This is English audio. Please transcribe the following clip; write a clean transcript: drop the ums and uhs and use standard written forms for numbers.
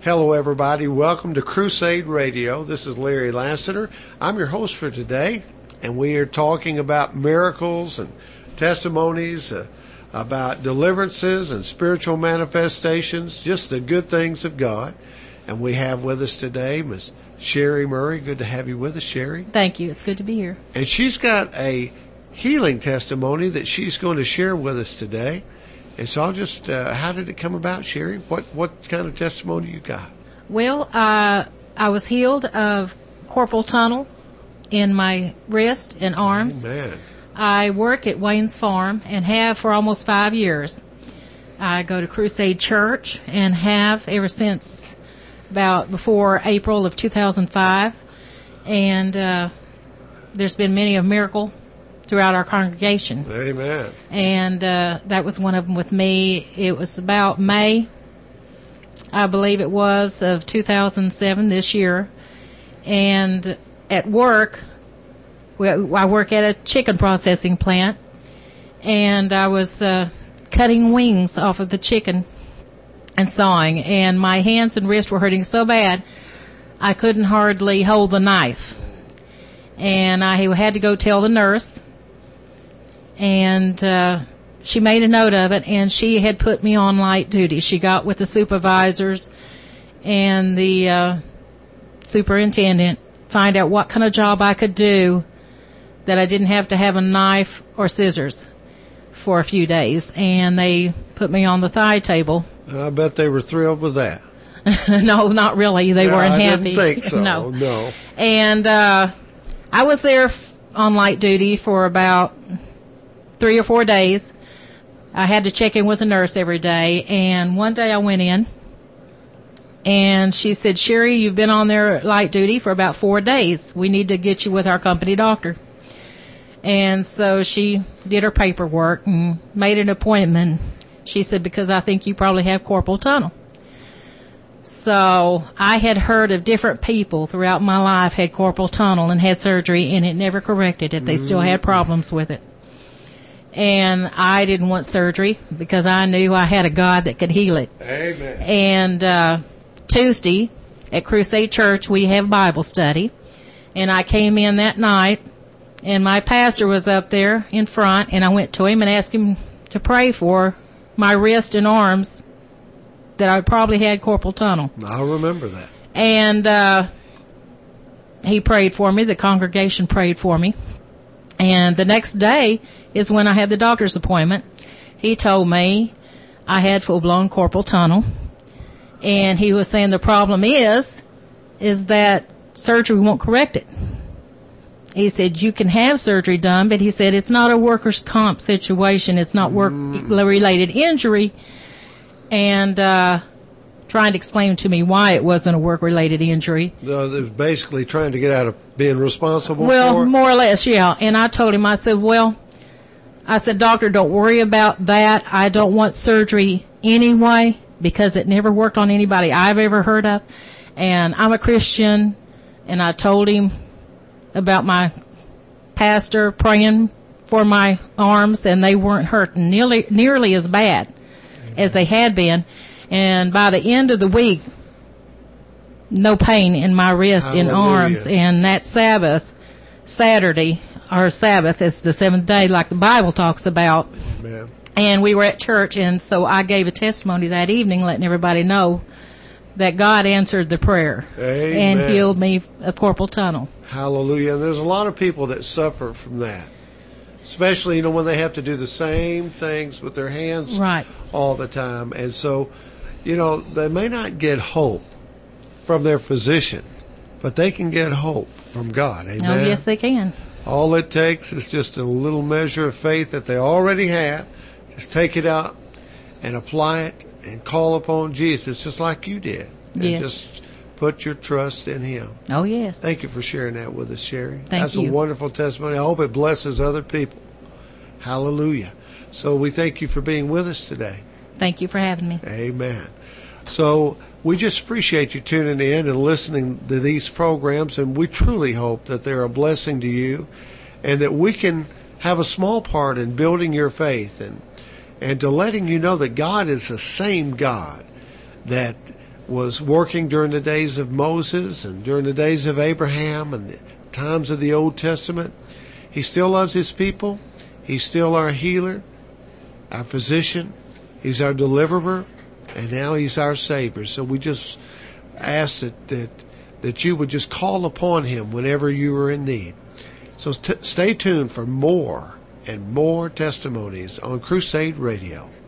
Hello, everybody. Welcome to Crusade Radio. This is Larry Lassiter. I'm your host for today, and we are talking about miracles and testimonies, about deliverances and spiritual manifestations, just the good things of God. And we have with us today Miss Sherry Murray. Good to have you with us, Sherry. Thank you. It's good to be here. And she's got a healing testimony that she's going to share with us today. And so I'll just, how did it come about, Sherry? What kind of testimony you got? Well, I was healed of carpal tunnel in my wrist and arms. Amen. I work at Wayne's Farm and have for almost 5 years. I go to Crusade Church and have ever since about before April of 2005. And there's been many a miracle throughout our congregation. Amen. And that was one of them with me. It was about May, I believe it was, of 2007, this year. And at work, I work at a chicken processing plant, and I was cutting wings off of the chicken and sawing, and my hands and wrists were hurting so bad I couldn't hardly hold the knife. And I had to go tell the nurse, and she made a note of it, and she had put me on light duty. She got with the supervisors and the superintendent, find out what kind of job I could do that I didn't have to have a knife or scissors for a few days. And they put me on the thigh table. I bet they were thrilled with that. No, not really. They weren't happy. I didn't think so. No. And I was there on light duty for about 3 or 4 days. I had to check in with a nurse every day. And one day I went in, and she said, "Sherry, you've been on there light duty for about 4 days. We need to get you with our company doctor." And so she did her paperwork and made an appointment. She said, "Because I think you probably have carpal tunnel." So I had heard of different people throughout my life had carpal tunnel and had surgery, and it never corrected it. They still had problems with it. And I didn't want surgery because I knew I had a God that could heal it. Amen. And Tuesday at Crusade Church, we have Bible study. And I came in that night, and my pastor was up there in front, and I went to him and asked him to pray for my wrist and arms that I probably had carpal tunnel. I remember that. And he prayed for me. The congregation prayed for me. And the next day is when I had the doctor's appointment. He told me I had full-blown carpal tunnel. And he was saying the problem is that surgery won't correct it. He said, you can have surgery done, but he said it's not a workers' comp situation. It's not work-related injury. And trying to explain to me why it wasn't a work-related injury. No, they was basically trying to get out of being responsible for it? Well, more or less, yeah. And I told him, I said, "Doctor, don't worry about that. I don't want surgery anyway because it never worked on anybody I've ever heard of. And I'm a Christian." And I told him about my pastor praying for my arms, and they weren't hurting nearly as bad as they had been. And by the end of the week, no pain in my wrist and arms. And that Saturday, our Sabbath is the seventh day, like the Bible talks about. Amen. And we were at church, and so I gave a testimony that evening letting everybody know that God answered the prayer. Amen. And healed me of carpal tunnel. Hallelujah. And there's a lot of people that suffer from that. Especially, when they have to do the same things with their hands right. all the time. And so, they may not get hope from their physician, but they can get hope from God. Amen? Oh, yes, they can. All it takes is just a little measure of faith that they already have. Just take it out and apply it and call upon Jesus just like you did. And yes. just put your trust in Him. Oh, yes. Thank you for sharing that with us, Sherry. That's a wonderful testimony. I hope it blesses other people. Hallelujah. So we thank you for being with us today. Thank you for having me. Amen. So we just appreciate you tuning in and listening to these programs, and we truly hope that they're a blessing to you and that we can have a small part in building your faith and to letting you know that God is the same God that was working during the days of Moses and during the days of Abraham and the times of the Old Testament. He still loves His people. He's still our healer, our physician. He's our deliverer, and now He's our Savior. So we just ask that you would just call upon Him whenever you are in need. So stay tuned for more and more testimonies on Crusade Radio.